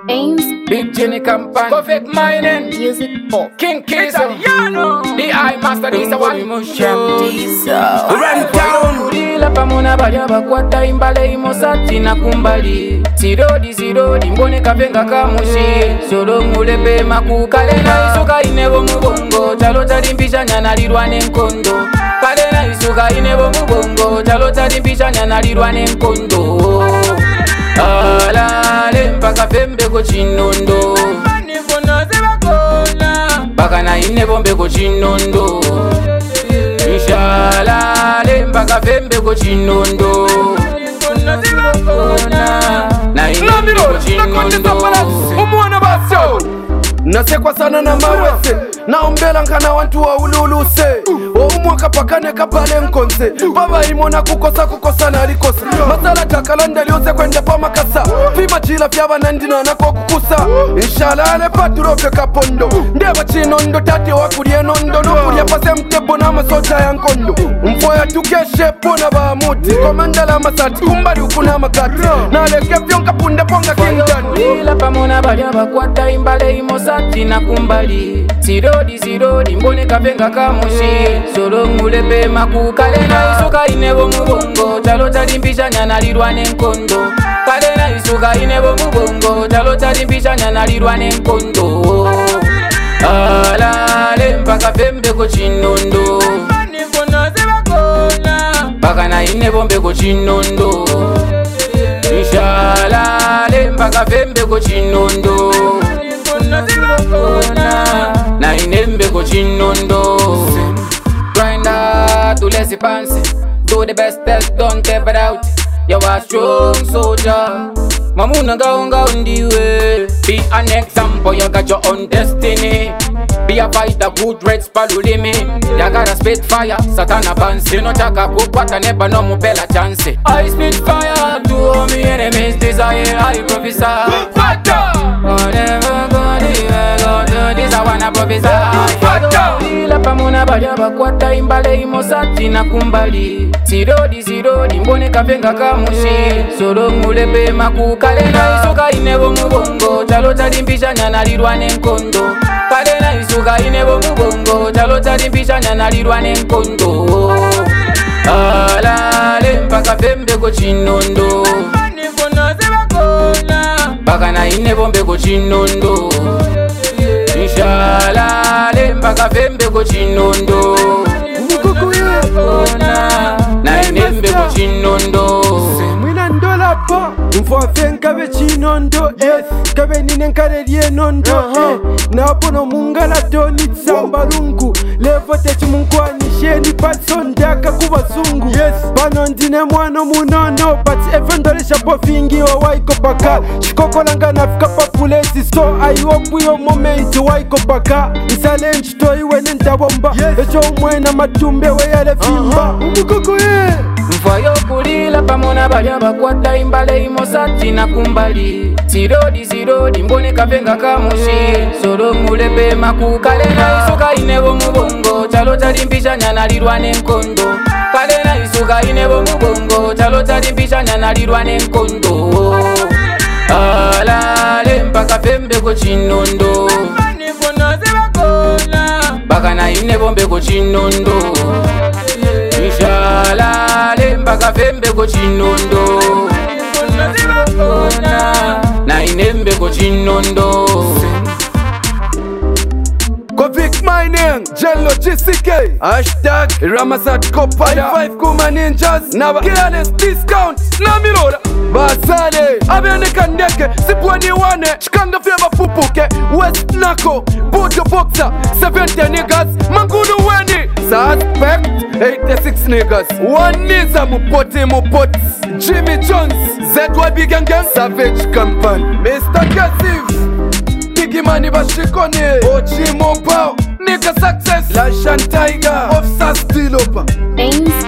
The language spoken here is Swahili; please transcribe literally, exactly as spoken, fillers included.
Ames, Big Jenny Campaign, Perfect Mining, Music Pop, King Kizo, the Eye Master, this a one Jam Diesel. Run down Urila pamona balya bakwata imbale imosati na kumbali Sirodi sirodi mbone kapenga kamushi Solo mulepe makukalena isuka inebo mubongo Chalo tarimpisha nyana lirwane nkondo Kalena isuka inebo mubongo Chalo tarimpisha nyana lirwane nkondo Alale mpaka pembe ko chinondo Baka na inebo mbe ko chinondo Inshallah mpaka pembe ko chinondo Na inebo ko chinondo Umwana basyo nasekwa sana na mawese naombela nkana wantu wa ululuse Oumwaka pakane kapale nkonse Baba imona kukosa kukosa na alikosa Masala takalanda liose kwende pa makasa Fima chila fyaba nandina na kwa kukusa Inshallah ale paturofe kapondo Ndeba chinondo tate wakulie nondo Nukulie pase mtebo na masocha ya nkondo Mfoya tukeshe pona baamuti Komandala masati kumbali ukuna makati Naleke fyonka punde ponga kingdani Urila pamona balya bakwata imbale imosati na kumbali Sirodi sirodi mbone kapenga kamushi Solo mulepe makukalena isuka inebo mubongo Chalo tarimpisha nyana lirwane nkondo Kalena isuka inebo mubongo Chalo tarimpisha nyana lirwane nkondo Alale mpaka pembe ko chinondo Baka na inebo mbe ko chinondo Inshallah mpaka pembe ko chinondo Na inembe ko chinondo Grinder to lazy pants Do the best test, don't tap it out You are strong soldier Mamuna gaunga undiwe Be an example, you got your own destiny Be a fighter, good reds palulimi You gotta spit fire, satana fancy No chaka kukwata never no mupela chance I spit fire to all me enemies desire I prophesy Whatever God is going to this I wanna prophesy Urila pamona balya bakwata imbale imosati na kumbali Sirodi sirodi mbone kapenga kamushi Solo mulepe makukalena isuka inebo mubongo Chalo tarimpisha nyana lirwane nkondo Kalena isuka inebo mubongo Chalo tarimpisha nyana lirwane nkondo Alale mpaka pembe ko chinondo Baka na inebo mbe ko chinondo Inshallah mpaka pembe ko chinondo Na inembe ko chinondo Mwina ndola pa Mfwafe nkabe chinondo eh Kabe nine nkare liye nondo eh Napono mungala toni tsamba lungu Levo techi munkwani sheni patsondaka kuba zungu Yes Bano ndine mwano munono But evendole shapo fingi wa waiko paka Shikoko langa nafika pa pulesi So I hope yo moment waiko paka Isalenge to iwe nenda bomba Echo umwena matumbe we yale fimba Umukoko ye Mfwayo kulila pamona balya bakwata imbale imosati na kumbali Sirodi sirodi mbone kapenga kamushi Solo mulepe makukalena isuka inebo mubongo Chalo tarimpisha nyana lirwane nkondo Kalena isuka inebo mubongo Chalo tarimpisha nyana lirwane nkondo Alale mpaka pembe ko chinondo Baka na inebo mbe ko chinondo Inshallah mpaka pembe ko chinondo Na inembe ko chinondo Kovik Mining, Jello G C K Hashtag Ramazat Kopaya five Kuma Ninjas Naba Careless Discount Namirora Basale Abene Kandeke Sipwani Wane Chikanga Feva Pupuke West Nako Bojo Boxer seventy niggas Mangudu Weni Suspect eighty-six niggas One Niza Mupoti Mupoti Jimmy Jones Z Y B Gang Gang Savage Campaign Mister Kassiv Mani bashikone Ochi Mopao Nigga Success Lashan Tiger Officer Stilopa Ames